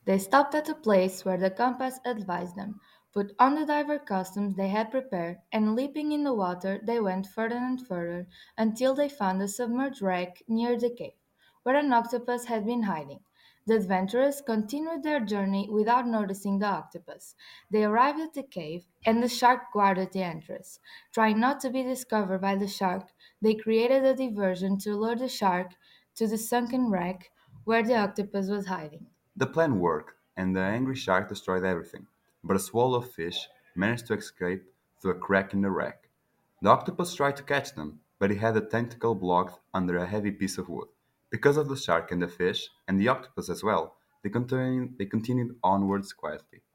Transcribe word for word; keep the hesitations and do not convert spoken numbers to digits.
They stopped at a place where the compass advised them, put on the diver costumes they had prepared, and leaping in the water, they went further and further until they found a submerged wreck near the cave, where an octopus had been hiding. The adventurers continued their journey without noticing the octopus. They arrived at the cave, and the shark guarded the entrance. Trying not to be discovered by the shark, they created a diversion to lure the shark to the sunken wreck where the octopus was hiding. The plan worked, and the angry shark destroyed everything, but a swallow of fish managed to escape through a crack in the wreck. The octopus tried to catch them, but he had a tentacle blocked under a heavy piece of wood. Because of the shark and the fish, and the octopus as well, they continued, they continued onwards quietly.